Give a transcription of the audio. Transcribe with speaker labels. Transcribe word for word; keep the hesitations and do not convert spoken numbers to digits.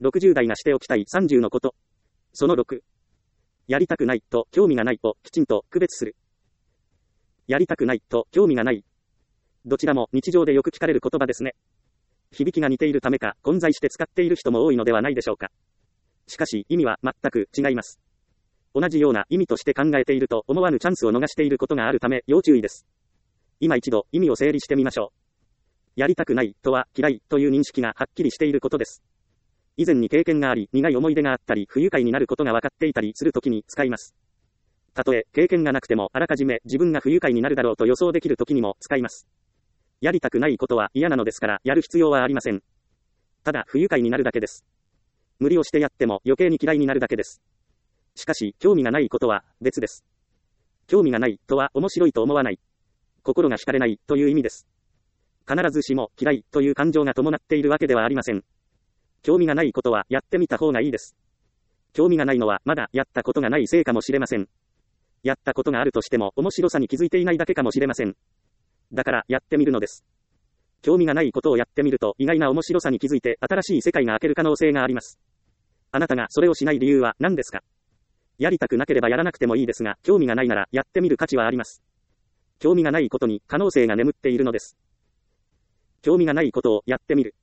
Speaker 1: ろくじゅう代がしておきたいさんじゅうのこと。そのろく。やりたくないと興味がないをきちんと区別する。やりたくないと興味がない。どちらも日常でよく聞かれる言葉ですね。響きが似ているためか、混在して使っている人も多いのではないでしょうか。しかし、意味は全く違います。同じような意味として考えていると思わぬチャンスを逃していることがあるため、要注意です。今一度、意味を整理してみましょう。やりたくないとは、嫌いという認識がはっきりしていることです。以前に経験があり、苦い思い出があったり、不愉快になることが分かっていたりするときに使います。たとえ、経験がなくても、あらかじめ自分が不愉快になるだろうと予想できるときにも使います。やりたくないことは嫌なのですから、やる必要はありません。ただ、不愉快になるだけです。無理をしてやっても余計に嫌いになるだけです。しかし、興味がないことは別です。興味がないとは面白いと思わない。心が惹かれないという意味です。必ずしも嫌いという感情が伴っているわけではありません。興味がないことはやってみた方がいいです。興味がないのはまだやったことがないせいかもしれません。やったことがあるとしても面白さに気づいていないだけかもしれません。だからやってみるのです。興味がないことをやってみると意外な面白さに気づいて新しい世界が開ける可能性があります。あなたがそれをしない理由は何ですか？やりたくなければやらなくてもいいですが、興味がないならやってみる価値はあります。興味がないことに可能性が眠っているのです。興味がないことをやってみる。